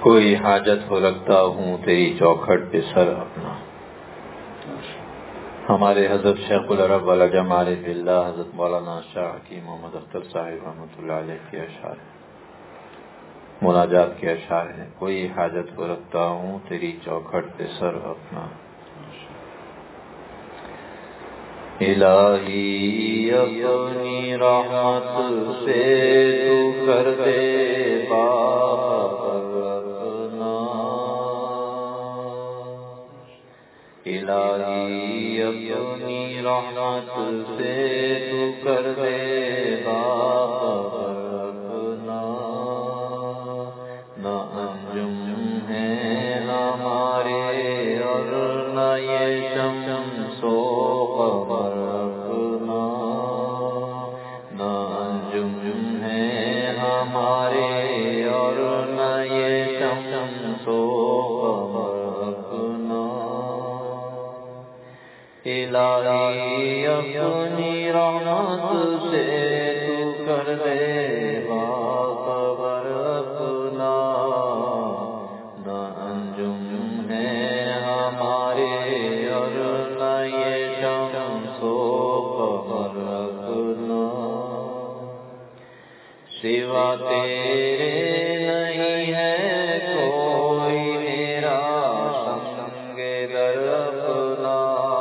کوئی حاجت ہو رکھتا ہوں تیری چوکھٹ پہ سر اپنا. ہمارے حضرت شیخ العرب والا جمال باللہ حضرت مولانا شاہ حکیم محمد اختر صاحب رحمۃ اللہ علیہ کے اشعار مناجات کے اشعار ہیں. کوئی حاجت ہو رکھتا ہوں تیری چوکھٹ پہ سر اپنا. الہی اپنی رحمت سے تو کر دے باب اپنا. الہی اپنی رحمت سے تو کر دے باب اپنا. نہ انجم ہے ہمارے اور نہ یہ شمس و قمر اپنا. نہ انجم ہے ہمارے اور نہ یہ شمس و قمر اپنا. الہی اپنی رحمت سے تو کر دے باخبر اپنا. نہ انجم ہے ہمارے اور نہ یہ شمس و قمر اپنا. سوا تیرے نہیں ہے کوئی میرا سنگ در اپنا.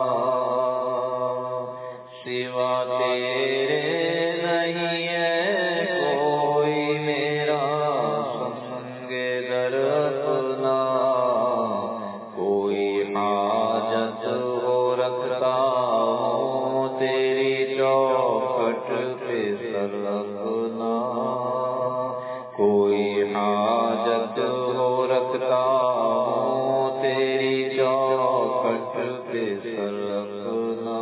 سوا تیرے نہیں ہے کوئی میرا سنگ در اپنا. کوئی حاجت ہو رکھتا ہوں تیری چوکھٹ پہ سر اپنا. کوئی حاجت ہو رکھتا ہوں تیری چوکھٹ پہ سر اپنا.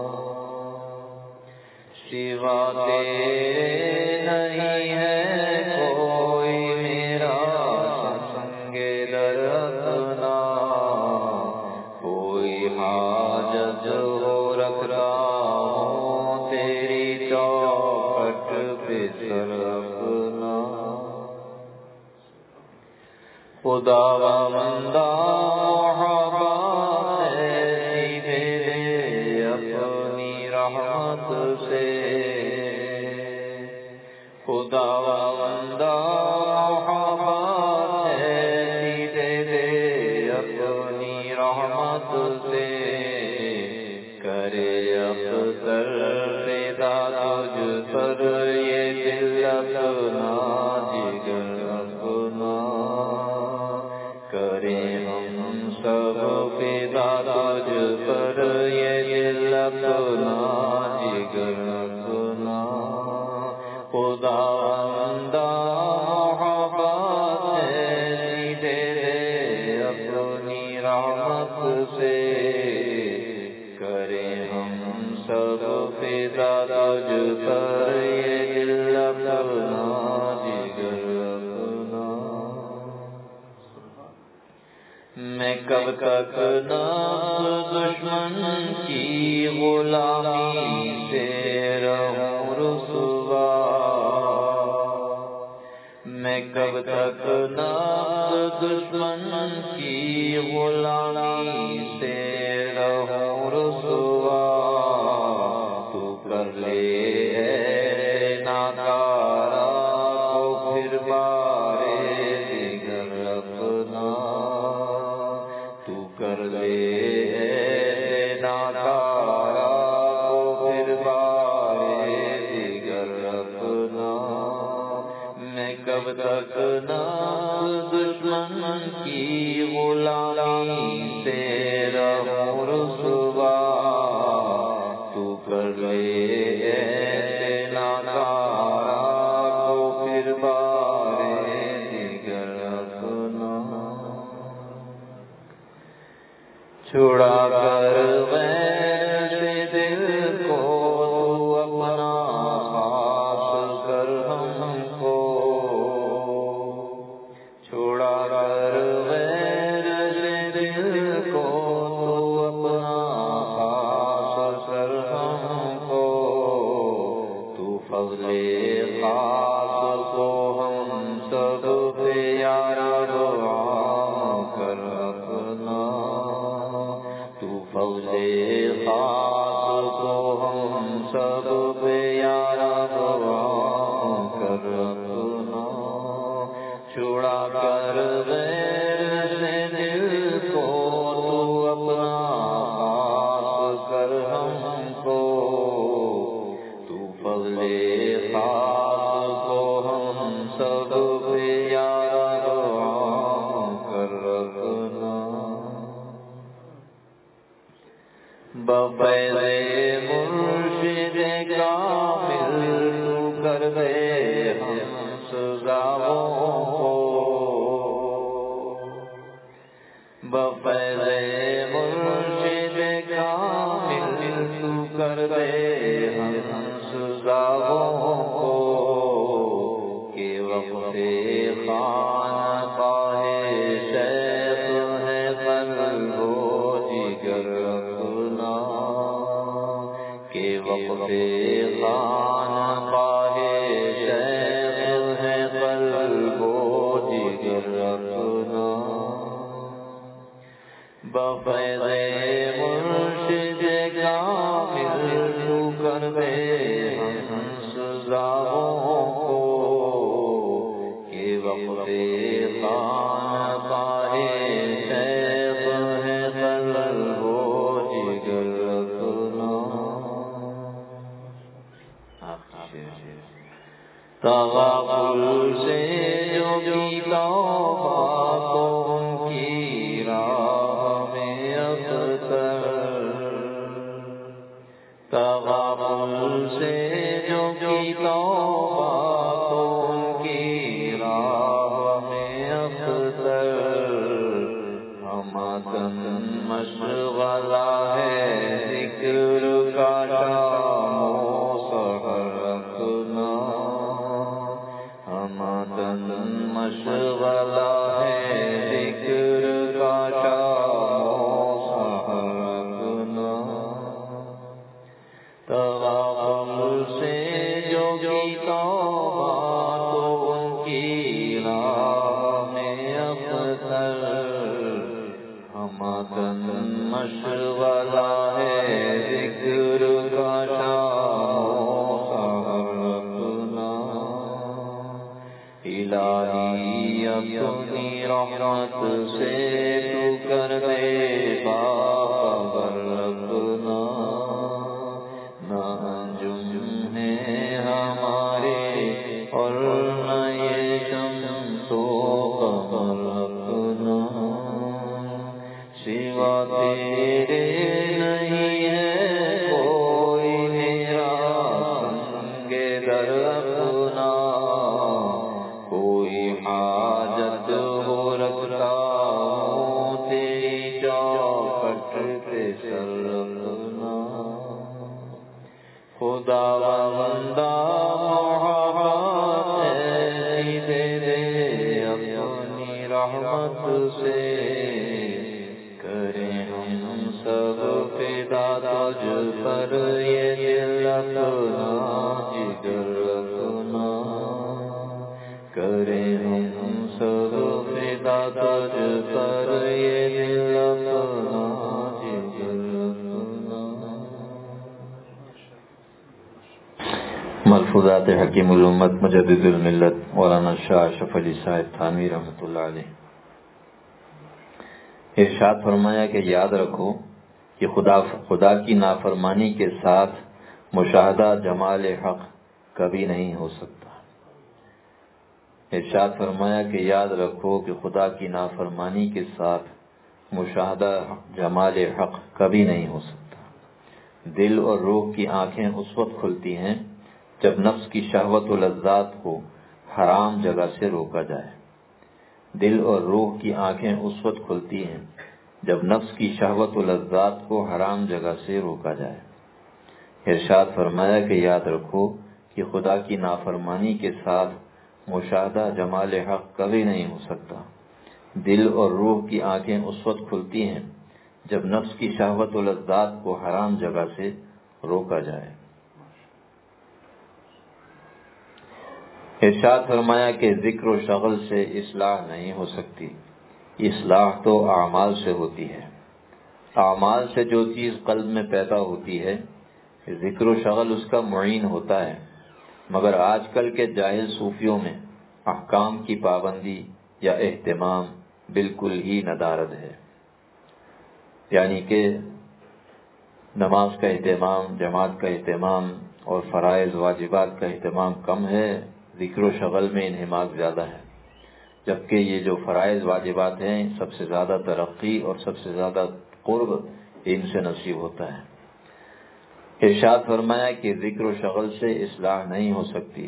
سوا تیرے نہیں ہے کوئی میرا سنگ در اپنا. کوئی حاجت ہو رکھتا ہوں تیری چوکھٹ پہ سر اپنا. خدا بندہ محبت ایسی دے دے اپنی رحمت سے. خدا بندہ محبت ایسی دے دے اپنی رحمت سے. کرے افسر فدا تجھ پر یہ دل اپنا جگر اپنا. کرے ہم سب فدا تجھ پر یہ دل اپنا جگر اپنا. خدا بندہ محبت ایسی دے دے اپنی رحمت سے. کرے ہم سب فدا تجھ پر یہ دل اپنا جگر اپنا. میں کب تک نفس دشمن کی غلامی سے رہوں رسوا. میں کب تک نفس دشمن کی غلامی سے رہوں رسوا. تو کر لے اے ناکارا کو پھر بارے دیگر اپنا. تو کر لے اے ناکارا کو پھر بارے دیگر اپنا. میں کب تک نفس دشمن کی غلامی سے رہوں رسوا. تو کر لے ایسے ناکارا کو پھر بارے دیگر اپنا. چھڑا کر غیر سے دل کو تو اپنا خاص کر ہم کو. چھڑا کر غیر سے دل کو تو اپنا خاص کر ہم کو. تو فضل خاص کو ہم سب پہ یا رب عام کر رکھنا، تو فضل خاص کو ہم سب پہ یا رب عام کر رکھنا، چھڑا کر غیر سے دل کو تو اپنا خاص کر ہم کو، تو فضل خاص کو ہم سب پہ یا رب عام کر رکھنا، بفیض مرشد کامل تو کر دے ہم سزاؤں کو، بفیض مرشد کامل تو کر دے ہم سزاؤں کو، کہ وقف خانقاہ شیخ ہے قلب و جگر رکھنا، کہ وقف خانقاہ شیخ ہے قلب و جگر رکھنا، بفیض مرشد کامل تو کر دے ہم سزاؤں کو، کہ وقف خانقاہ شیخ ہے قلب و جگر رکھنا، تغافل سے جو کی توبہ تو ان کی راہ میں اختر، تغافل سے جو کی توبہ تو ان کی راہ میں اختر، ہمدن مشغلہ ہے ذکر کا شام و سحر رکھنا، ہمدن مشغلہ ہے ذکر کا شام و سحر رکھنا، تغافل سے جو کی توبہ تو ان کی راہ میں اختر، ہمدن مشغلہ ہے ذکر کا شام و سحر رکھنا، الہی اپنی رحمت سے تو کر دے باخبر رکھنا، نہ انجم ہے ہمارے اور نہ یہ شمس و قمر رکھنا، سوا تیرے نہیں ہے کوئی میرا سنگ در رکھنا، کوئی حاجت ہو رکھتا ہوں تیری چوکھٹ پہ سر رکھنا، خدا بندہ محبت ایسی دے دے اپنی رحمت سے، کریں ہم سب فدا تجھ پر یہ دل اپنا جگر رکھنا، کریں ہم سب فدا تجھ پر یہ دل اپنا جگر رکھنا۔ ملفوظات حکیم الامت مجدد الملت مولانا شاہ اشرف علی صاحب تھانوی رحمۃ اللہ علیہ۔ ارشاد فرمایا کہ یاد رکھو کہ خدا کی نافرمانی کے ساتھ مشاہدہ جمال حق کبھی نہیں ہو سکتا۔ ارشاد فرمایا کہ یاد رکھو کہ خدا کی نافرمانی کے ساتھ مشاہدہ جمال حق کبھی نہیں ہو سکتا۔ دل اور روح کی آنکھیں اس وقت کھلتی ہیں جب نفس کی شہوت و لذات کو حرام جگہ سے روکا جائے۔ دل اور روح کی آنکھیں اس وقت کھلتی ہیں جب نفس کی شہوت و لذات کو حرام جگہ سے روکا جائے۔ ارشاد فرمایا کہ یاد رکھو کہ خدا کی نافرمانی کے ساتھ مشاہدہ جمال حق کبھی نہیں ہو سکتا۔ دل اور روح کی آنکھیں اس وقت کھلتی ہیں جب نفس کی شہوت و لذات کو حرام جگہ سے روکا جائے۔ ارشاد فرمایا کہ ذکر و شغل سے اصلاح نہیں ہو سکتی، اصلاح تو اعمال سے ہوتی ہے. اعمال سے جو چیز قلب میں پیدا ہوتی ہے ذکر و شغل اس کا معین ہوتا ہے. مگر آج کل کے جاہل صوفیوں میں احکام کی پابندی یا اہتمام بالکل ہی ندارد ہے. یعنی کہ نماز کا اہتمام، جماعت کا اہتمام اور فرائض واجبات کا اہتمام کم ہے، ذکر و شغل میں انہماک زیادہ ہے. جبکہ یہ جو فرائض واجبات ہیں سب سے زیادہ ترقی اور سب سے زیادہ قرب ان سے نصیب ہوتا ہے. ارشاد فرمایا کہ ذکر و شغل سے اصلاح نہیں ہو سکتی.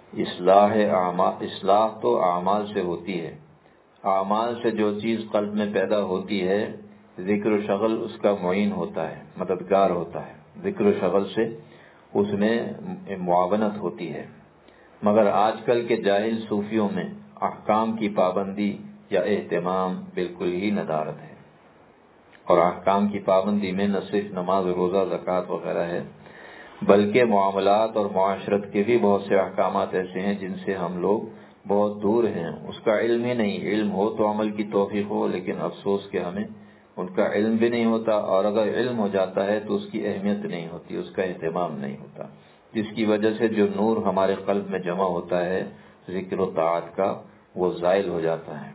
اصلاح تو اعمال سے ہوتی ہے. اعمال سے جو چیز قلب میں پیدا ہوتی ہے ذکر و شغل اس کا معین ہوتا ہے، مددگار ہوتا ہے. ذکر و شغل سے اس میں معاونت ہوتی ہے. مگر آج کل کے جاہل صوفیوں میں احکام کی پابندی یا اہتمام بالکل ہی ندارت ہے. اور احکام کی پابندی میں نہ صرف نماز، روزہ، زکوٰۃ وغیرہ ہے، بلکہ معاملات اور معاشرت کے بھی بہت سے احکامات ایسے ہیں جن سے ہم لوگ بہت دور ہیں. اس کا علم ہی نہیں. علم ہو تو عمل کی توفیق ہو، لیکن افسوس کہ ہمیں ان کا علم بھی نہیں ہوتا، اور اگر علم ہو جاتا ہے تو اس کی اہمیت نہیں ہوتی، اس کا اہتمام نہیں ہوتا، جس کی وجہ سے جو نور ہمارے قلب میں جمع ہوتا ہے ذکر و طاعت کا وہ زائل ہو جاتا ہے.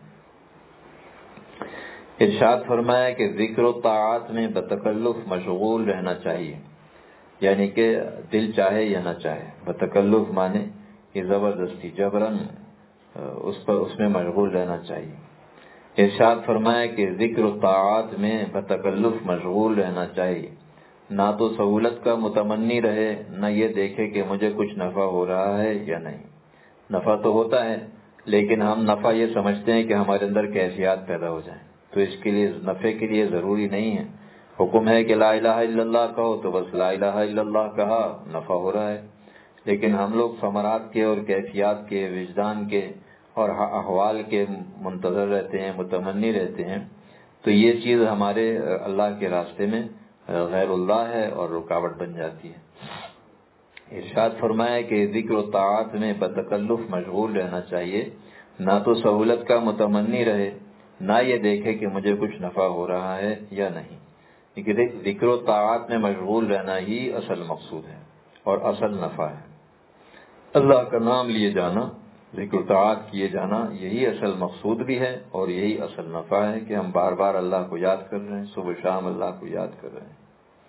ارشاد فرمایا کہ ذکر و طاعت میں بتکلف مشغول رہنا چاہیے. یعنی کہ دل چاہے یا نہ چاہے، بتکلف مانے کہ زبردستی جبراً اس میں مشغول رہنا چاہیے. ارشاد فرمایا کہ ذکر و طاعت میں بتکلف مشغول رہنا چاہیے. نہ تو سہولت کا متمنی رہے، نہ یہ دیکھے کہ مجھے کچھ نفع ہو رہا ہے یا نہیں. نفع تو ہوتا ہے، لیکن ہم نفع یہ سمجھتے ہیں کہ ہمارے اندر کیفیات پیدا ہو جائیں. تو اس کے لیے نفع کے لیے ضروری نہیں ہے. حکم ہے کہ لا الہ الا اللہ کہو تو بس لا الہ الا اللہ کہا، نفع ہو رہا ہے. لیکن ہم لوگ ثمرات کے اور کیفیات کے، وجدان کے اور احوال کے منتظر رہتے ہیں، متمنی رہتے ہیں. تو یہ چیز ہمارے اللہ کے راستے میں غیر اللہ ہے اور رکاوٹ بن جاتی ہے. ارشاد فرمایا کہ ذکر و طاعت میں بتکلف مشغول رہنا چاہیے. نہ تو سہولت کا متمنی رہے، نہ یہ دیکھے کہ مجھے کچھ نفع ہو رہا ہے یا نہیں. ذکر و طاعت میں مشغول رہنا ہی اصل مقصود ہے اور اصل نفع ہے. اللہ کا نام لیے جانا، ذکر و طاعت کیے جانا، یہی اصل مقصود بھی ہے اور یہی اصل نفع ہے کہ ہم بار بار اللہ کو یاد کر رہے ہیں، صبح شام اللہ کو یاد کر رہے ہیں.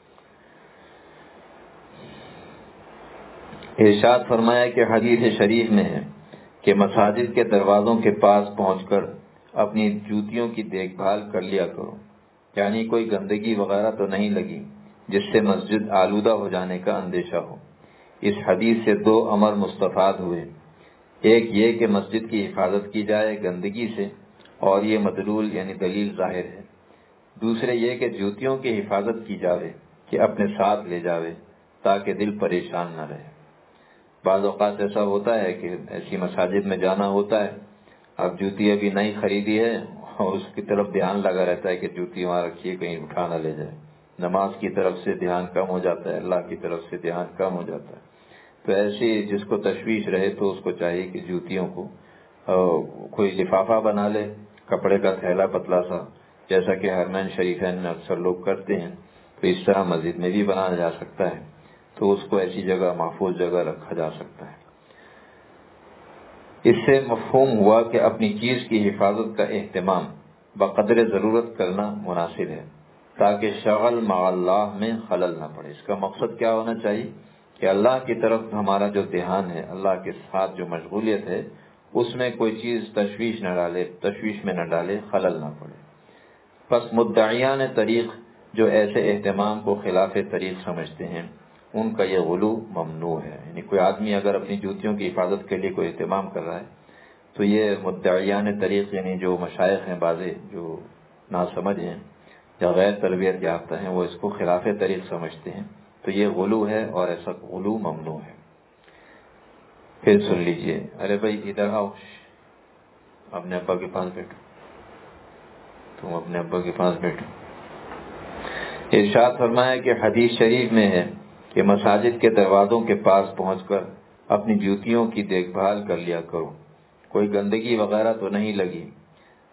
ارشاد فرمایا کہ حدیث شریف میں ہے کہ مساجد کے دروازوں کے پاس پہنچ کر اپنی جوتیوں کی دیکھ بھال کر لیا کرو. یعنی کوئی گندگی وغیرہ تو نہیں لگی جس سے مسجد آلودہ ہو جانے کا اندیشہ ہو. اس حدیث سے دو امر مستفاد ہوئے. ایک یہ کہ مسجد کی حفاظت کی جائے گندگی سے، اور یہ مدلول یعنی دلیل ظاہر ہے. دوسرے یہ کہ جوتیوں کی حفاظت کی جاوے کہ اپنے ساتھ لے جاوے تاکہ دل پریشان نہ رہے. بعض اوقات ایسا ہوتا ہے کہ ایسی مساجد میں جانا ہوتا ہے، اب جوتی ابھی نئی خریدی ہے اور اس کی طرف دھیان لگا رہتا ہے کہ جوتی وہاں رکھیے کہیں اٹھا نہ لے جائے. نماز کی طرف سے دھیان کم ہو جاتا ہے، اللہ کی طرف سے دھیان کم ہو جاتا ہے. تو ایسی جس کو تشویش رہے تو اس کو چاہیے کہ جوتیوں کو کوئی لفافہ بنا لے، کپڑے کا تھیلا پتلا سا، جیسا کہ حرمین شریفین میں اکثر لوگ کرتے ہیں. تو اس طرح مسجد میں بھی بنایا جا سکتا ہے، تو اس کو ایسی جگہ، محفوظ جگہ رکھا جا سکتا ہے. اس سے مفہوم ہوا کہ اپنی چیز کی حفاظت کا اہتمام بقدر ضرورت کرنا مناسب ہے تاکہ شغل مع اللہ میں خلل نہ پڑے. اس کا مقصد کیا ہونا چاہیے کہ اللہ کی طرف ہمارا جو دھیان ہے، اللہ کے ساتھ جو مشغولیت ہے، اس میں کوئی چیز تشویش میں نہ ڈالے، خلل نہ پڑے. پس مدعیان طریق جو ایسے اہتمام کو خلاف طریق سمجھتے ہیں ان کا یہ غلو ممنوع ہے. یعنی کوئی آدمی اگر اپنی جوتیوں کی حفاظت کے لیے کوئی اہتمام کر رہا ہے تو یہ مدعیان طریق یعنی جو مشائخ ہیں، بعضے جو ناسمجھ ہیں یا غیر تربیت یافتہ ہیں، وہ اس کو خلاف طریق سمجھتے ہیں. تو یہ غلو ہے اور ایسا غلو ممنوع ہے. پھر سن لیجئے. ارے بھائی ادھر آؤ، اپنے ابا کے پاس بیٹھو، تم اپنے ابا کے پاس بیٹھو. ارشاد فرمایا کہ حدیث شریف میں ہے کہ مساجد کے دروازوں کے پاس پہنچ کر اپنی جوتیوں کی دیکھ بھال کر لیا کرو. کوئی گندگی وغیرہ تو نہیں لگی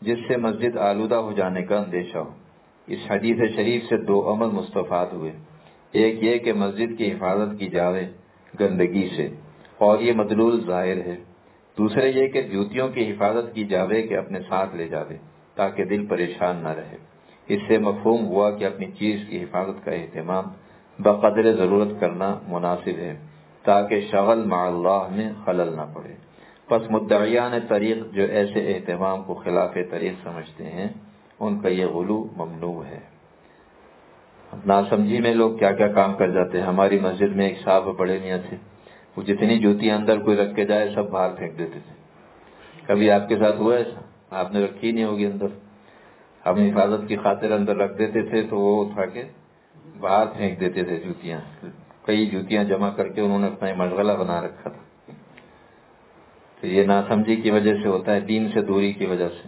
جس سے مسجد آلودہ ہو جانے کا اندیشہ ہو۔ اس حدیث شریف سے دو امر مستفاد ہوئے، ایک یہ کہ مسجد کی حفاظت کی جاوے گندگی سے، اور یہ مدلول ظاہر ہے۔ دوسرے یہ کہ جوتیوں کی حفاظت کی جاوے کہ اپنے ساتھ لے جاوے تاکہ دل پریشان نہ رہے۔ اس سے مفہوم ہوا کہ اپنی چیز کی حفاظت کا اہتمام بقدر ضرورت کرنا مناسب ہے تاکہ شغل مع اللہ میں خلل نہ پڑے۔ پس مدعیان طریق جو ایسے اہتمام کو خلاف طریق سمجھتے ہیں ان کا یہ غلو ممنوع ہے۔ ناسمجھی میں لوگ کیا کیا کام کر جاتے ہیں۔ ہماری مسجد میں ایک صاحب بڑے میاں تھے، وہ جتنی جوتیاں اندر کوئی رکھ کے جائے سب باہر پھینک دیتے تھے۔ کبھی آپ کے ساتھ ہوا ایسا؟ آپ نے رکھی نہیں ہوگی اندر، ہم حفاظت کی خاطر اندر رکھ دیتے تھے تو وہ اٹھا کے باہر پھینک دیتے تھے جوتیاں۔ کئی جوتیاں جمع کر کے انہوں نے اپنا مشغلہ بنا رکھا تھا۔ تو یہ ناسمجھی کی وجہ سے ہوتا ہے، دین سے دوری کی وجہ سے۔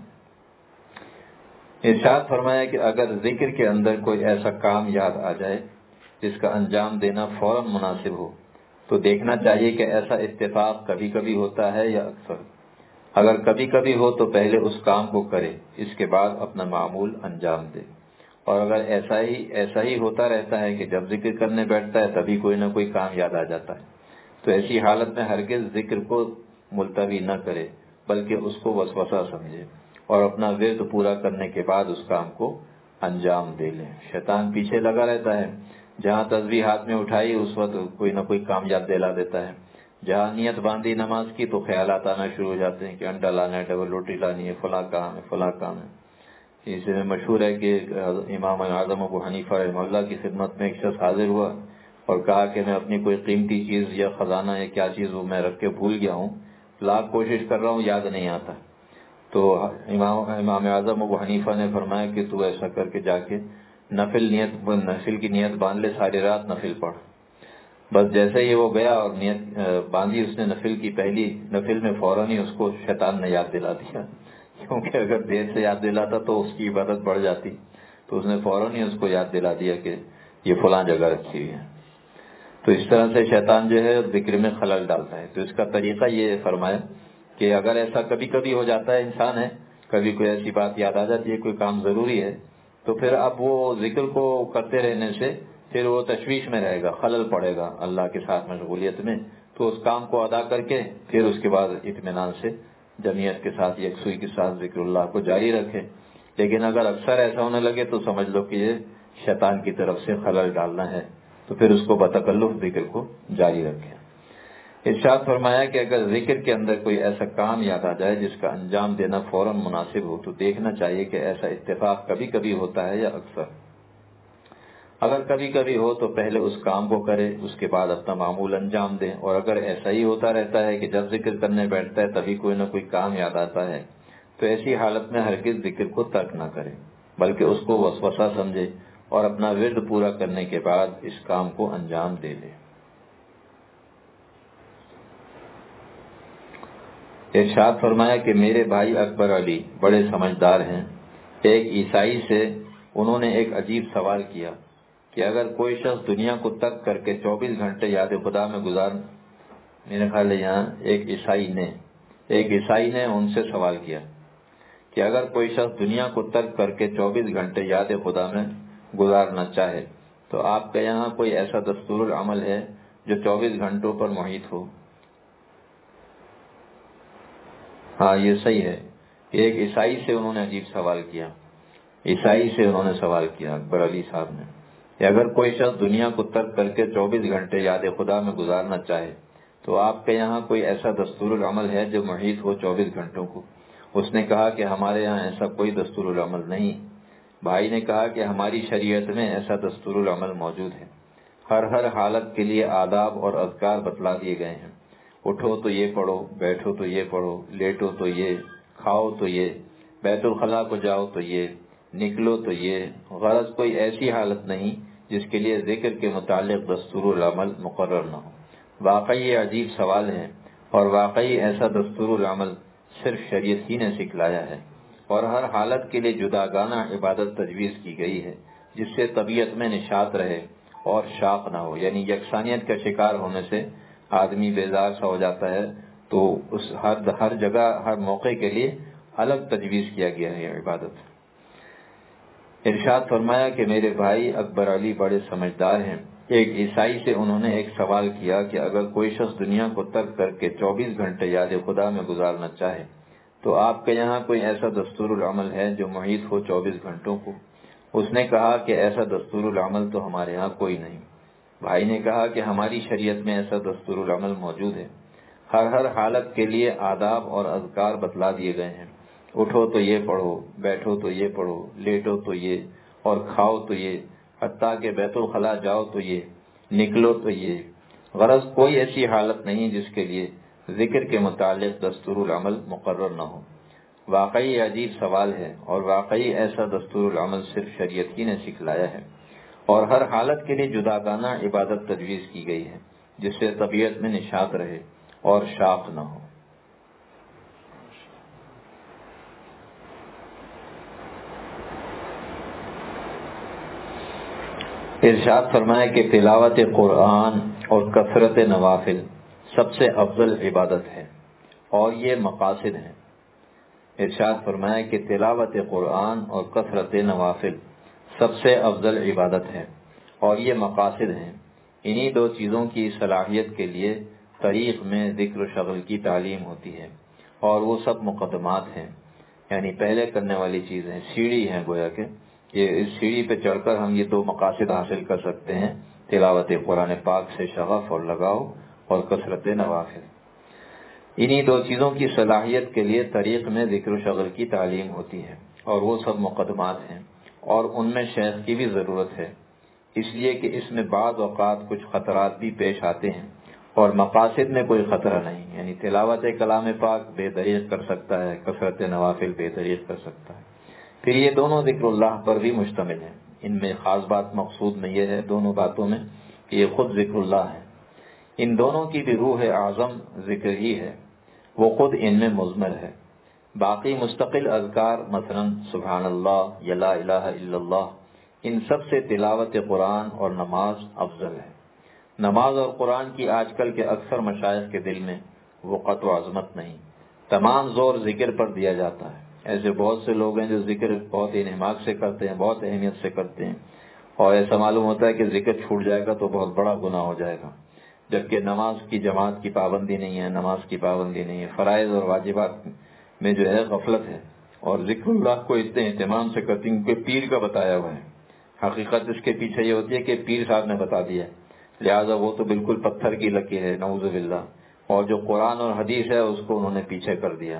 ارشاد فرمایا کہ اگر ذکر کے اندر کوئی ایسا کام یاد آ جائے جس کا انجام دینا فوراً مناسب ہو تو دیکھنا چاہیے کہ ایسا اتفاق کبھی کبھی ہوتا ہے یا اکثر۔ اگر کبھی کبھی ہو تو پہلے اس کام کو کرے، اس کے بعد اپنا معمول انجام دے۔ اور اگر ایسا ہی ہوتا رہتا ہے کہ جب ذکر کرنے بیٹھتا ہے تبھی کوئی نہ کوئی کام یاد آ جاتا ہے، تو ایسی حالت میں ہرگز ذکر کو ملتوی نہ کرے بلکہ اس کو وسوسہ سمجھے اور اپنا ورد پورا کرنے کے بعد اس کام کو انجام دے لے۔ شیطان پیچھے لگا رہتا ہے، جہاں تسبیح ہاتھ میں اٹھائی اس وقت کوئی نہ کوئی کام یاد دلا دیتا ہے، جہاں نیت باندھی نماز کی تو خیالات آنا شروع ہو جاتے ہیں کہ انڈا لانا ہے، ڈبل روٹی لانی ہے، فلاں کام ہے فلاں کام ہے۔ اس میں مشہور ہے کہ امام اعظم ابو حنیفہ رحمہ اللہ کی خدمت میں ایک شخص حاضر ہوا اور کہا کہ میں اپنی کوئی قیمتی چیز یا خزانہ یا کیا چیز وہ میں رکھ کے بھول گیا ہوں، لاکھ کوشش کر رہا ہوں یاد نہیں آتا۔ تو امام اعظم ابو حنیفہ نے فرمایا کہ تو ایسا کر کے جا کے نفل کی نیت باندھ لے، ساری رات نفل پڑھ۔ بس جیسے ہی وہ گیا اور نیت باندھی اس نے نفل کی، پہلی نفل میں فوراً ہی اس کو شیطان نے یاد دلا دیا، کیونکہ اگر دیر سے یاد دلاتا تو اس کی عبادت بڑھ جاتی، تو اس نے فوراً ہی اس کو یاد دلا دیا کہ یہ فلاں جگہ رکھی ہوئی ہے۔ تو اس طرح سے شیطان جو ہے ذکر میں خلل ڈالتا ہے۔ تو اس کا طریقہ یہ فرمایا کہ اگر ایسا کبھی کبھی ہو جاتا ہے، انسان ہے کبھی کوئی ایسی بات یاد آ جاتی ہے، کوئی کام ضروری ہے، تو پھر اب وہ ذکر کو کرتے رہنے سے پھر وہ تشویش میں رہے گا، خلل پڑے گا اللہ کے ساتھ مشغولیت میں، تو اس کام کو ادا کر کے پھر اس کے بعد اطمینان سے جمعیت کے ساتھ یکسوئی کے ساتھ ذکر اللہ کو جاری رکھے۔ لیکن اگر اکثر ایسا ہونے لگے تو سمجھ لو کہ یہ شیطان کی طرف سے خلل ڈالنا ہے، تو پھر اس کو بتکلف ذکر کو جاری رکھے۔ ارشاد فرمایا کہ اگر ذکر کے اندر کوئی ایسا کام یاد آ جائے جس کا انجام دینا فوراً مناسب ہو تو دیکھنا چاہیے کہ ایسا اتفاق کبھی کبھی ہوتا ہے یا اکثر۔ اگر کبھی کبھی ہو تو پہلے اس کام کو کرے، اس کے بعد اپنا معمول انجام دے، اور اگر ایسا ہی ہوتا رہتا ہے کہ جب ذکر کرنے بیٹھتا ہے تبھی کوئی نہ کوئی کام یاد آتا ہے، تو ایسی حالت میں ہرگز ذکر کو ترک نہ کرے بلکہ اس کو وسوسہ سمجھے اور اپنا ورد پورا کرنے کے بعد اس کام کو انجام دے لے۔ ارشاد فرمایا کہ میرے بھائی اکبر علی بڑے سمجھدار ہیں۔ ایک عیسائی سے انہوں نے ایک عجیب سوال کیا کہ اگر کوئی شخص دنیا کو ترک کر کے 24 گھنٹے یاد خدا میں میرے خیال ہے یہاں ایک عیسائی نے ان سے سوال کیا کہ اگر کوئی شخص دنیا کو ترک کر کے 24 گھنٹے یاد خدا میں گزارنا چاہے تو آپ کے یہاں کوئی ایسا دستور العمل ہے جو 24 گھنٹوں پر محیط ہو؟ ہاں یہ صحیح ہے۔ ایک عیسائی سے انہوں نے عجیب سوال کیا، اکبر علی صاحب نے، کہ اگر کوئی شخص دنیا کو ترک کر کے 24 گھنٹے یاد خدا میں گزارنا چاہے تو آپ کے یہاں کوئی ایسا دستور العمل ہے جو محیط ہو 24 گھنٹوں کو؟ اس نے کہا کہ ہمارے یہاں ایسا کوئی دستور العمل نہیں۔ بھائی نے کہا کہ ہماری شریعت میں ایسا دستور العمل موجود ہے، ہر حالت کے لیے آداب اور اذکار بتلا دیے گئے ہیں۔ اٹھو تو یہ پڑھو، بیٹھو تو یہ پڑھو، لیٹو تو یہ، کھاؤ تو یہ، بیت الخلاء کو جاؤ تو یہ، نکلو تو یہ۔ غرض کوئی ایسی حالت نہیں جس کے لیے ذکر کے متعلق دستور العمل مقرر نہ ہو۔ واقعی یہ عجیب سوال ہے، اور واقعی ایسا دستور العمل صرف شریعت ہی نے سکھلایا ہے، اور ہر حالت کے لیے جداگانہ عبادت تجویز کی گئی ہے جس سے طبیعت میں نشاط رہے اور شاق نہ ہو۔ یعنی یکسانیت کا شکار ہونے سے آدمی بیزار سا ہو جاتا ہے، تو اس ہر جگہ ہر موقع کے لیے الگ تجویز کیا گیا ہے یہ عبادت۔ ارشاد فرمایا کہ میرے بھائی اکبر علی بڑے سمجھدار ہیں۔ ایک عیسائی سے انہوں نے ایک سوال کیا کہ اگر کوئی شخص دنیا کو ترک کر کے 24 گھنٹے یاد خدا میں گزارنا چاہے تو آپ کے یہاں کوئی ایسا دستور العمل ہے جو محیط ہو 24 گھنٹوں کو؟ اس نے کہا کہ ایسا دستور العمل تو ہمارے یہاں کوئی نہیں۔ بھائی نے کہا کہ ہماری شریعت میں ایسا دستور العمل موجود ہے، ہر حالت کے لیے آداب اور اذکار بتلا دیے گئے ہیں۔ اٹھو تو یہ پڑھو، بیٹھو تو یہ پڑھو، لیٹو تو یہ، اور کھاؤ تو یہ، حتیٰ کہ بیت الخلاء جاؤ تو یہ، نکلو تو یہ۔ غرض کوئی ایسی حالت نہیں جس کے لیے ذکر کے متعلق دستور العمل مقرر نہ ہو۔ واقعی عجیب سوال ہے، اور واقعی ایسا دستور العمل صرف شریعت ہی نے سکھلایا ہے، اور ہر حالت کے لیے جداگانہ عبادت تجویز کی گئی ہے جس سے طبیعت میں نشاط رہے اور شاق نہ ہو۔ ارشاد فرمائے کہ تلاوت قرآن اور کثرت نوافل سب سے افضل عبادت ہے، اور یہ مقاصد ہیں۔ ارشاد فرمائے کہ تلاوت قرآن اور کثرت نوافل سب سے افضل عبادت ہے، اور یہ مقاصد ہیں۔ انہی دو چیزوں کی صلاحیت کے لیے طریق میں ذکر و شغل کی تعلیم ہوتی ہے، اور وہ سب مقدمات ہیں، یعنی پہلے کرنے والی چیزیں، سیڑھی ہیں گویا کہ یہ اس سیڑھی پہ چڑھ کر ہم یہ دو مقاصد حاصل کر سکتے ہیں، تلاوت قرآن پاک سے شغف اور لگاؤ، اور کثرت نوافل۔ انہی دو چیزوں کی صلاحیت کے لیے طریق میں ذکر و شغل کی تعلیم ہوتی ہے، اور وہ سب مقدمات ہیں، اور ان میں شیخ کی بھی ضرورت ہے، اس لیے کہ اس میں بعض اوقات کچھ خطرات بھی پیش آتے ہیں، اور مقاصد میں کوئی خطرہ نہیں، یعنی تلاوت کلام پاک بے دریغ کر سکتا ہے، کثرت نوافل بے دریغ کر سکتا ہے۔ پھر یہ دونوں ذکر اللہ پر بھی مشتمل ہیں۔ ان میں خاص بات مقصود میں یہ ہے دونوں باتوں میں کہ یہ خود ذکر اللہ ہے، ان دونوں کی بھی روح اعظم ذکر ہی ہے، وہ خود ان میں مضمر ہے۔ باقی مستقل اذکار مثلا سبحان اللہ یا لا الہ الا اللہ، ان سب سے تلاوت قرآن اور نماز افضل ہے۔ نماز اور قرآن کی آج کل کے اکثر مشائخ کے دل میں وقت و عظمت نہیں، تمام زور ذکر پر دیا جاتا ہے۔ ایسے بہت سے لوگ ہیں جو ذکر بہت انہماک سے کرتے ہیں، بہت اہمیت سے کرتے ہیں، اور ایسا معلوم ہوتا ہے کہ ذکر چھوٹ جائے گا تو بہت بڑا گناہ ہو جائے گا، جبکہ نماز کی جماعت کی پابندی نہیں ہے، نماز کی پابندی نہیں ہے، فرائض اور واجبات میں جو ہے غفلت ہے، اور ذکر اللہ کو اتنے اہتمام سے کرتے ہیں کہ پیر کا بتایا ہوا ہے۔ حقیقت اس کے پیچھے یہ ہوتی ہے کہ پیر صاحب نے بتا دیا، لہذا وہ تو بالکل پتھر کی لکیر ہے، نعوذ باللہ، اور جو قرآن اور حدیث ہے اس کو انہوں نے پیچھے کر دیا۔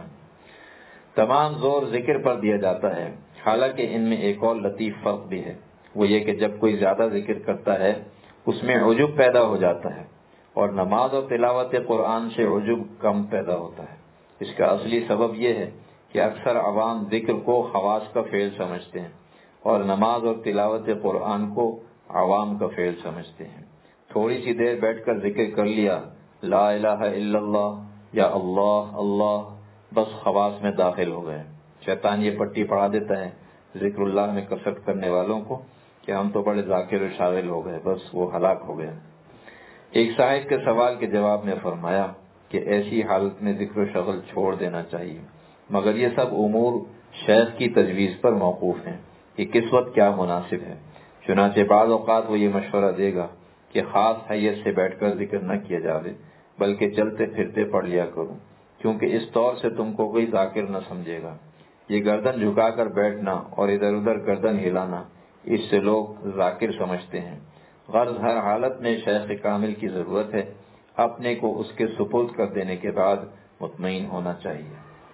تمام زور ذکر پر دیا جاتا ہے، حالانکہ ان میں ایک اور لطیف فرق بھی ہے، وہ یہ کہ جب کوئی زیادہ ذکر کرتا ہے اس میں عجب پیدا ہو جاتا ہے، اور نماز اور تلاوت قرآن سے عجب کم پیدا ہوتا ہے۔ اس کا اصلی سبب یہ ہے کہ اکثر عوام ذکر کو خواص کا فعل سمجھتے ہیں، اور نماز اور تلاوت قرآن کو عوام کا فعل سمجھتے ہیں۔ تھوڑی سی دیر بیٹھ کر ذکر کر لیا، لا الہ الا اللہ یا اللہ اللہ، بس خواص میں داخل ہو گئے۔ شیطان یہ پٹی پڑھا دیتا ہے ذکر اللہ میں کثرت کرنے والوں کو کہ ہم تو بڑے ذاکر و شاغل ہو گئے، بس وہ ہلاک ہو گئے۔ ایک صاحب کے سوال کے جواب میں فرمایا کہ ایسی حالت میں ذکر و شغل چھوڑ دینا چاہیے، مگر یہ سب امور شیخ کی تجویز پر موقوف ہیں کہ کس وقت کیا مناسب ہے۔ چنانچہ بعض اوقات وہ یہ مشورہ دے گا کہ خاص حیثیت سے بیٹھ کر ذکر نہ کیا جاوے، بلکہ چلتے پھرتے پڑھ لیا کروں، کیونکہ اس طور سے تم کو کوئی ذاکر نہ سمجھے گا۔ یہ گردن جھکا کر بیٹھنا اور ادھر ادھر گردن ہلانا، اس سے لوگ ذاکر سمجھتے ہیں۔ غرض ہر حالت میں شیخ کامل کی ضرورت ہے، اپنے کو اس کے سپرد کر دینے کے بعد مطمئن ہونا چاہیے۔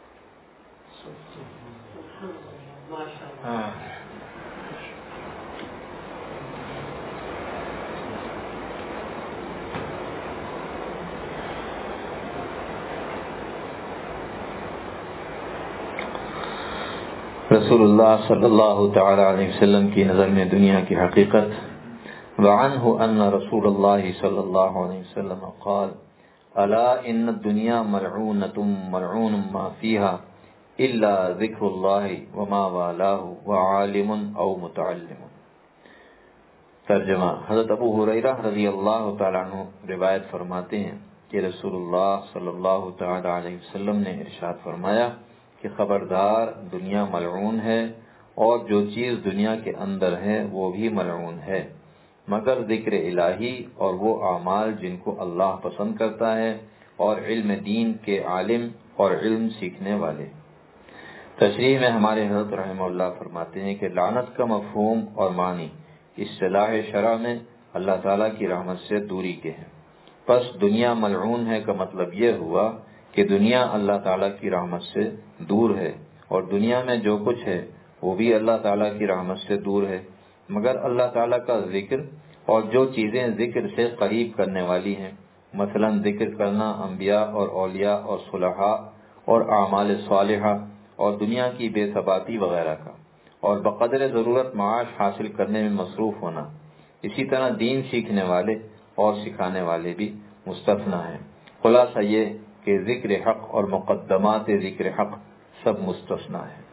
رسول اللہ صلی اللہ تعالی علیہ وسلم کی نظر میں دنیا کی حقیقت، وعنہ ان رسول اللہ صلی اللہ علیہ وسلم قال الا ان الدنیا ملعونۃ ملعون ما فیها الا ذکر اللہ وما والاه وعالم او متعلم۔ ترجمہ: حضرت ابو ہریرہ رضی اللہ تعالی عنہ روایت فرماتے ہیں کہ رسول اللہ صلی اللہ تعالی علیہ وسلم نے ارشاد فرمایا کہ خبردار دنیا ملعون ہے اور جو چیز دنیا کے اندر ہے وہ بھی ملعون ہے، مگر ذکر الہی اور وہ اعمال جن کو اللہ پسند کرتا ہے اور علم دین کے عالم اور علم سیکھنے والے۔ تشریح میں ہمارے حضرت رحمہ اللہ فرماتے ہیں کہ لعنت کا مفہوم اور معنی اصطلاح شرع میں اللہ تعالیٰ کی رحمت سے دوری کے ہیں۔ پس دنیا ملعون ہے کا مطلب یہ ہوا کہ دنیا اللہ تعالیٰ کی رحمت سے دور ہے، اور دنیا میں جو کچھ ہے وہ بھی اللہ تعالیٰ کی رحمت سے دور ہے، مگر اللہ تعالیٰ کا ذکر اور جو چیزیں ذکر سے قریب کرنے والی ہیں، مثلا ذکر کرنا انبیاء اور اولیاء اور صلحاء اور اعمال صالحہ اور دنیا کی بے ثباتی وغیرہ کا، اور بقدر ضرورت معاش حاصل کرنے میں مصروف ہونا، اسی طرح دین سیکھنے والے اور سکھانے والے بھی مستثنی ہیں۔ خلاصہ یہ کہ ذکر حق اور مقدمات ذکر حق سب مستثنی ہیں۔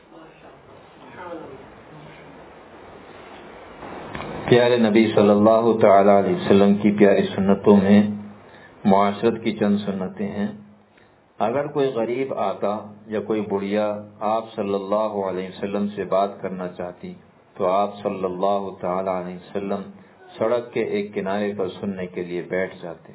پیارے نبی صلی اللہ تعالی علیہ وسلم کی پیاری سنتوں میں معاشرت کی چند سنتیں ہیں۔ اگر کوئی غریب آتا یا کوئی بڑھیا آپ صلی اللہ علیہ وسلم سے بات کرنا چاہتی تو آپ صلی اللہ تعالی علیہ وسلم سڑک کے ایک کنارے پر سننے کے لیے بیٹھ جاتے۔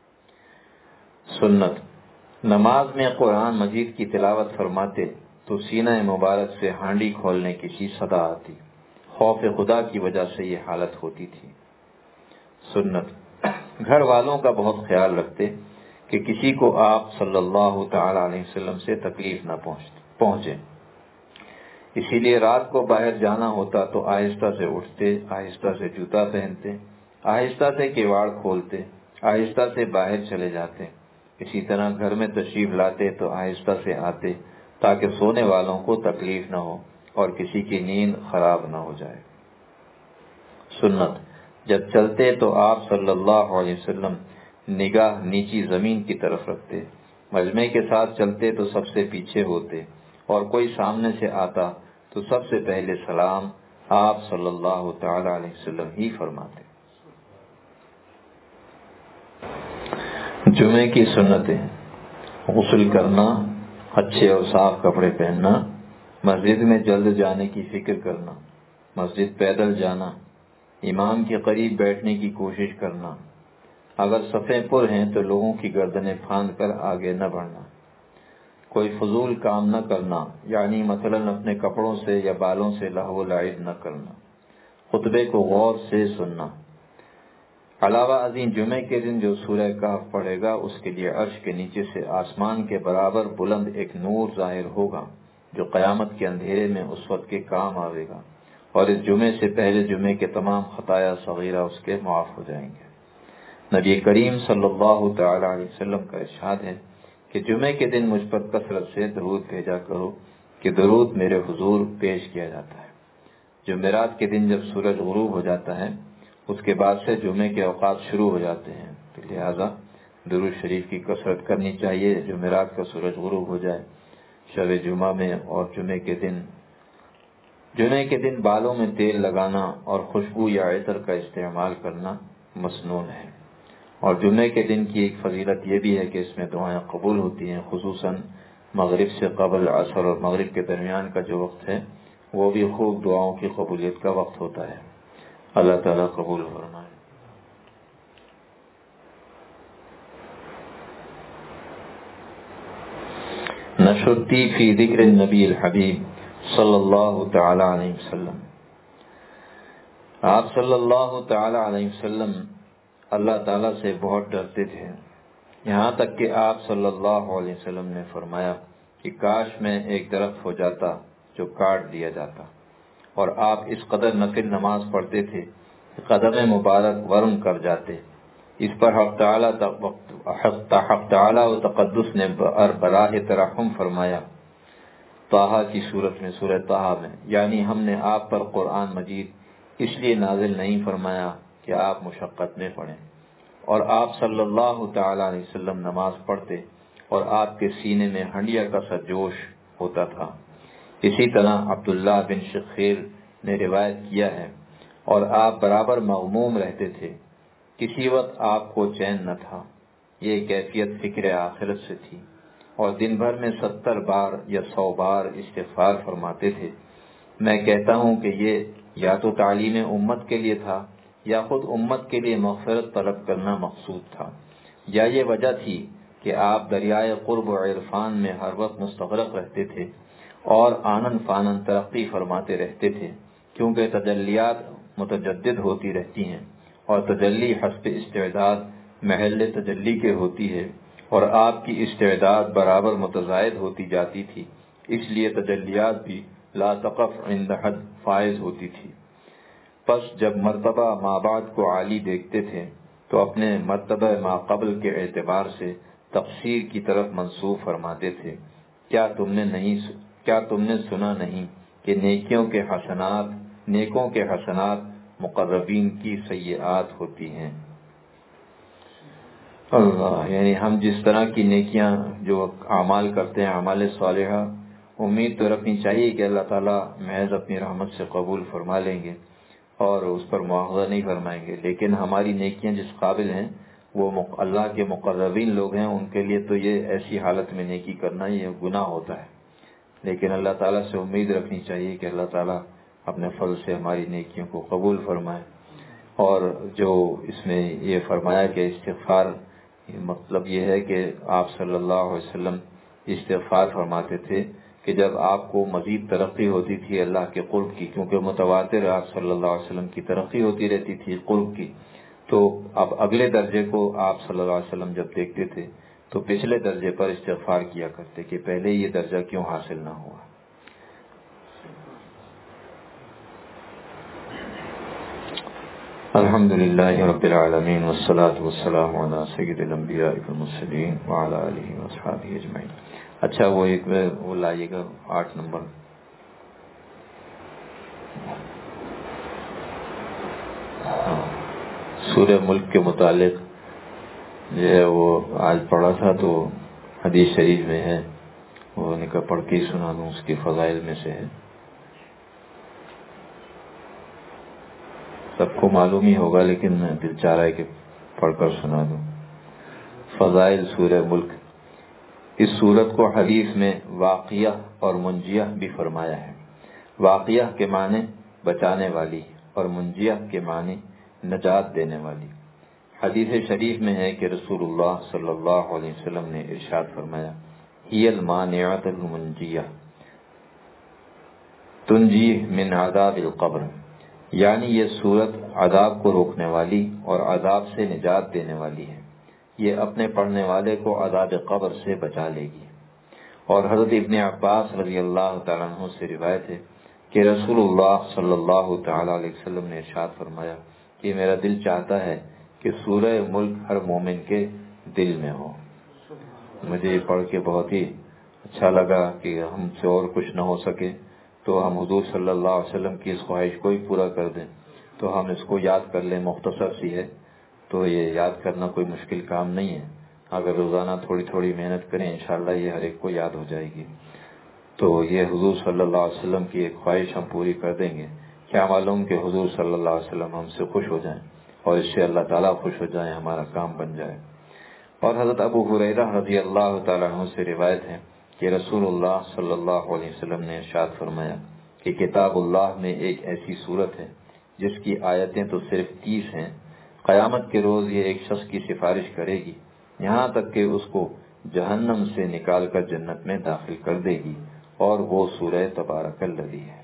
سنت: نماز میں قرآن مجید کی تلاوت فرماتے تو سینہ مبارک سے ہانڈی کھولنے کی سی صدا آتی، خوف خدا کی وجہ سے یہ حالت ہوتی تھی۔ سنت: گھر والوں کا بہت خیال رکھتے کہ کسی کو آپ صلی اللہ تعالی علیہ وسلم سے تکلیف نہ پہنچے، اسی لیے رات کو باہر جانا ہوتا تو آہستہ سے اٹھتے، آہستہ سے جوتا پہنتے، آہستہ سے کیواڑ کھولتے، آہستہ سے باہر چلے جاتے۔ اسی طرح گھر میں تشریف لاتے تو آہستہ سے آتے تاکہ سونے والوں کو تکلیف نہ ہو اور کسی کی نیند خراب نہ ہو جائے۔ سنت: جب چلتے تو آپ صلی اللہ علیہ وسلم نگاہ نیچی زمین کی طرف رکھتے، مجمع کے ساتھ چلتے تو سب سے پیچھے ہوتے، اور کوئی سامنے سے آتا تو سب سے پہلے سلام آپ صلی اللہ تعالی علیہ وسلم ہی فرماتے۔ جمعے کی سنتیں: غسل کرنا، اچھے اور صاف کپڑے پہننا، مسجد میں جلد جانے کی فکر کرنا، مسجد پیدل جانا، امام کے قریب بیٹھنے کی کوشش کرنا، اگر صفیں پر ہیں تو لوگوں کی گردنیں پھاند کر آگے نہ بڑھنا، کوئی فضول کام نہ کرنا، یعنی مثلا اپنے کپڑوں سے یا بالوں سے لہو و لعب نہ کرنا، خطبے کو غور سے سننا۔ علاوہ ازیں جمعے کے دن جو سورہ کہف پڑھے گا اس کے لیے عرش کے نیچے سے آسمان کے برابر بلند ایک نور ظاہر ہوگا جو قیامت کے اندھیرے میں اس وقت کے کام آئے گا، اور اس جمعے سے پہلے جمعے کے تمام خطایا صغیرہ اس کے معاف ہو جائیں گے۔ نبی کریم صلی اللہ تعالی علیہ وسلم کا ارشاد ہے کہ جمعے کے دن مجھ پر کثرت سے درود بھیجا کرو کہ درود میرے حضور پیش کیا جاتا ہے۔ جمعرات کے دن جب سورج غروب ہو جاتا ہے اس کے بعد سے جمعے کے اوقات شروع ہو جاتے ہیں، تو لہذا درود شریف کی کثرت کرنی چاہیے۔ جمعرات کا سورج غروب ہو جائے شب جمعہ میں، اور جمعے کے دن بالوں میں تیل لگانا اور خوشبو یا عطر کا استعمال کرنا مسنون ہے۔ اور جمعے کے دن کی ایک فضیلت یہ بھی ہے کہ اس میں دعائیں قبول ہوتی ہیں، خصوصاً مغرب سے قبل، عصر اور مغرب کے درمیان کا جو وقت ہے وہ بھی خوب دعاؤں کی قبولیت کا وقت ہوتا ہے۔ اللہ تعالیٰ قبول فرمائے۔ نشرتی فی ذکر النبی الحبیب صلی اللہ تعالی علیہ وسلم۔ آپ صلی اللہ تعالی علیہ وسلم اللہ تعالیٰ سے بہت ڈرتے تھے، یہاں تک کہ آپ صلی اللہ علیہ وسلم نے فرمایا کہ کاش میں ایک درخت ہو جاتا جو کاٹ دیا جاتا، اور آپ اس قدر نفل نماز پڑھتے تھے کہ قدم مبارک ورم کر جاتے۔ اس پر حق تعالیٰ و تقدس نے براہ ترحم فرمایا طٰہٰ کی صورت میں، سورہ طٰہٰ میں، یعنی ہم نے آپ پر قرآن مجید اس لیے نازل نہیں فرمایا کہ آپ مشقت میں پڑھیں، اور آپ صلی اللہ تعالی علیہ وسلم نماز پڑھتے اور آپ کے سینے میں ہنڈیا کا سا جوش ہوتا تھا۔ اسی طرح عبداللہ بن شخیر نے روایت کیا ہے، اور آپ برابر مغموم رہتے تھے، کسی وقت آپ کو چین نہ تھا۔ یہ کیفیت فکر آخرت سے تھی۔ اور دن بھر میں 70 بار یا 100 بار استغفار فرماتے تھے۔ میں کہتا ہوں کہ یہ یا تو تعلیم امت کے لیے تھا یا خود امت کے لیے مغفرت طلب کرنا مقصود تھا، یا یہ وجہ تھی کہ آپ دریائے قرب و عرفان میں ہر وقت مستغرق رہتے تھے اور آنن فانن ترقی فرماتے رہتے تھے، کیونکہ تجلیات متجدد ہوتی رہتی ہیں اور تجلی حسب استعداد محل تجلی کے ہوتی ہے، اور آپ کی استعداد برابر متزاید ہوتی جاتی تھی، اس لیے تجلیات بھی لا تقف عند حد فائز ہوتی تھی۔ پس جب مرتبہ ما بعد کو عالی دیکھتے تھے تو اپنے مرتبہ ما قبل کے اعتبار سے تقصیر کی طرف منسوب فرماتے تھے۔ کیا تم نے سنا نہیں کہ نیکوں کے حسنات مقربین کی سیئات ہوتی ہیں؟ اللہ، یعنی ہم جس طرح کی نیکیاں جو اعمال کرتے ہیں، اعمال صالحہ، امید تو رکھنی چاہیے کہ اللہ تعالیٰ محض اپنی رحمت سے قبول فرما لیں گے اور اس پر مواخذہ نہیں فرمائیں گے، لیکن ہماری نیکیاں جس قابل ہیں وہ اللہ کے مقربین لوگ ہیں، ان کے لیے تو یہ ایسی حالت میں نیکی کرنا یہ گناہ ہوتا ہے، لیکن اللہ تعالیٰ سے امید رکھنی چاہیے کہ اللہ تعالیٰ اپنے فضل سے ہماری نیکیوں کو قبول فرمائے۔ اور جو اس میں یہ فرمایا کہ استغفار، مطلب یہ ہے کہ آپ صلی اللہ علیہ وسلم استغفار فرماتے تھے کہ جب آپ کو مزید ترقی ہوتی تھی اللہ کے قرب کی، کیونکہ متواتر آپ صلی اللہ علیہ وسلم کی ترقی ہوتی رہتی تھی قرب کی، تو اب اگلے درجے کو آپ صلی اللہ علیہ وسلم جب دیکھتے تھے تو پچھلے درجے پر استغفار کیا کرتے کہ پہلے یہ درجہ کیوں حاصل نہ ہوا۔ الحمد للہ رب العالمین والصلاة والسلام علی سید الانبیاء والمرسلین وعلی آلہ واصحابہ اجمعین۔ اچھا وہ لائیے گا 8 نمبر۔ سورہ ملک کے متعلق جو ہے وہ آج پڑھا تھا تو حدیث شریف میں ہے، وہ نکا پڑھ کے ہی سنا دوں، اس کی فضائل میں سے ہے، سب کو معلوم ہی ہوگا لیکن میں دل چاہ رہا ہے کہ پڑھ کر سنا دوں۔ فضائل سورہ ملک۔ اس سورت کو حدیث میں واقعہ اور منجیہ بھی فرمایا ہے۔ واقعہ کے معنی بچانے والی اور منجیہ کے معنی نجات دینے والی۔ حدیث شریف میں ہے کہ رسول اللہ صلی اللہ علیہ وسلم نے ارشاد فرمایا، ہی المانعۃ المنجیہ تنجی من عذاب القبر، یعنی یہ سورت عذاب کو روکنے والی اور عذاب سے نجات دینے والی ہے، یہ اپنے پڑھنے والے کو عذاب قبر سے بچا لے گی۔ اور حضرت ابن عباس رضی اللہ تعالیٰ عنہ سے روایت ہے کہ رسول اللہ صلی اللہ تعالیٰ علیہ وسلم نے ارشاد فرمایا کہ میرا دل چاہتا ہے کہ سورہ ملک ہر مومن کے دل میں ہو۔ مجھے یہ پڑھ کے بہت ہی اچھا لگا کہ ہم سے اور کچھ نہ ہو سکے تو ہم حضور صلی اللہ علیہ وسلم کی اس خواہش کو ہی پورا کر دیں، تو ہم اس کو یاد کر لیں، مختصر سی ہے تو یہ یاد کرنا کوئی مشکل کام نہیں ہے، اگر روزانہ تھوڑی تھوڑی محنت کریں انشاءاللہ یہ ہر ایک کو یاد ہو جائے گی۔ تو یہ حضور صلی اللہ علیہ وسلم کی ایک خواہش ہم پوری کر دیں گے، کیا معلوم کہ حضور صلی اللہ علیہ وسلم ہم سے خوش ہو جائیں اور اس سے اللہ تعالیٰ خوش ہو جائیں، ہمارا کام بن جائے۔ اور حضرت ابو ہریرہ رضی اللہ تعالیٰ عنہ سے روایت ہے کہ رسول اللہ صلی اللہ علیہ وسلم نے ارشاد فرمایا کہ کتاب اللہ میں ایک ایسی صورت ہے جس کی آیتیں تو صرف 30 ہیں، قیامت کے روز یہ ایک شخص کی سفارش کرے گی یہاں تک کہ اس کو جہنم سے نکال کر جنت میں داخل کر دے گی، اور وہ سورہ تبارک الذی ہے۔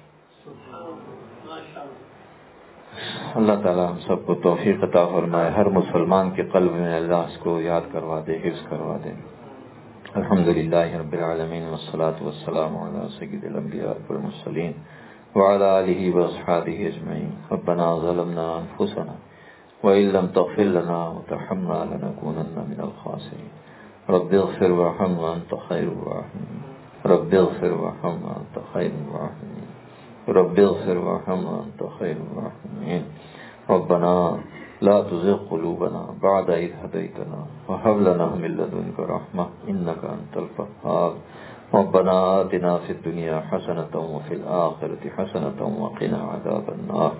اللہ تعالی ہم سب کو توفیق عطا فرمائے، ہر مسلمان کے قلب میں اللہ اس کو یاد کروا دے، حفظ کروا دے۔ الحمدللہ رب العالمین والصلاة والسلام علی سید الانبیاء والمرسلین وعلی آلہ واصحابہ اجمعین۔ ربنا ظلمنا انفسنا وإن لم تغفر لنا وترحمنا لنكونن من الخاسرين۔ رب اغفر وارحم وأنت خير الراحمين۔ رب اغفر وارحم وأنت خير الراحمين۔ رب اغفر وارحم وأنت خير الراحمين۔ ربنا لا تزغ قلوبنا بعد إذ هديتنا وهب لنا من لدنك رحمة إنك أنت الوهاب۔ ربنا آتنا في الدنيا حسنة وفي الآخرة حسنة وقنا عذاب النار۔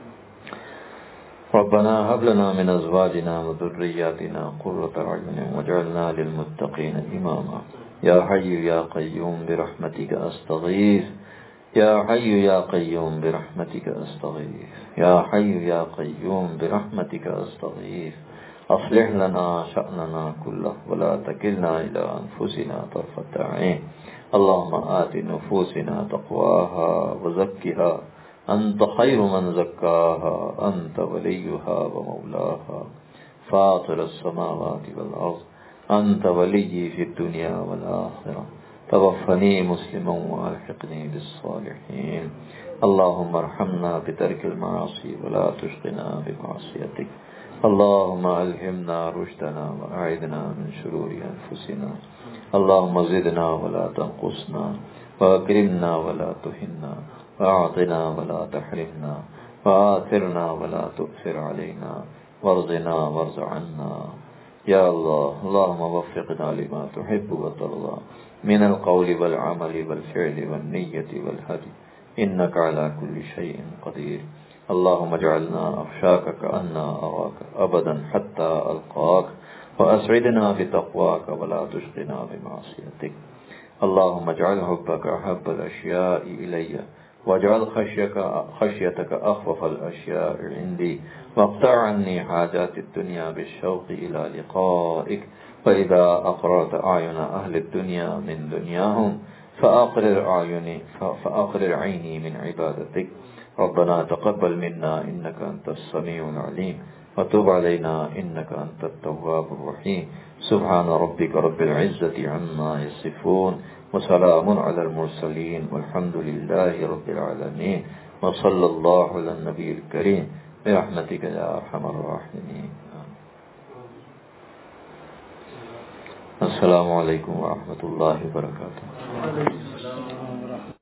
ربنا هب لنا من أزواجنا وذرياتنا قرة أعين واجعلنا للمتقين إماما۔ یا حی یا قیوم برحمتک استغیث یا حی یا قیوم برحمتک استغیث یا حی یا قیوم برحمتک استغیث اصلح لنا شأننا كله ولا تكلنا إلى أنفسنا طرفة عين اللهم آت نفوسنا تقواها وزكها أنت خير من زكاها أنت وليها ومولاها فاطر السماوات والأرض أنت ولي في الدنيا والآخرة توفني مسلما والحقني بالصالحين اللهم ارحمنا بترك المعاصي ولا تشقنا بمعصيتك اللهم ألهمنا رشدنا وأعذنا من شرور أنفسنا اللهم زدنا ولا تنقصنا وأكرمنا ولا تهنا وأعطنا ولا تحرمنا وآثرنا ولا تؤثر علينا وارضنا وارض عنا يا الله اللهم وفقنا لما تحب وترضى من القول والعمل والفعل والنية والهدي إنك على كل شيء قدير اللهم اجعلنا أخشاك كأننا أراك أبدا حتى ألقاك وأسعدنا بتقواك ولا تشقنا بمعصيتك اللهم اجعل حبك أحب الأشياء إلي واجعل خشيتك أخفف الأشياء عندي واقطع عني حاجات الدنيا بالشوق إلى لقائك فإذا أقررت أعين أهل الدنيا من دنياهم فأقرر عيني من عبادتك ربنا تقبل منا إنك أنت السميع العليم وتب علينا إنك أنت التواب الرحيم سبحان ربك رب العزة عما يصفون وسلام على المرسلين والحمد لله رب العالمين وصلى الله على النبي الكريم برحمتك يا أرحم الراحمين. السلام علیکم ورحمۃ اللہ وبرکاتہ.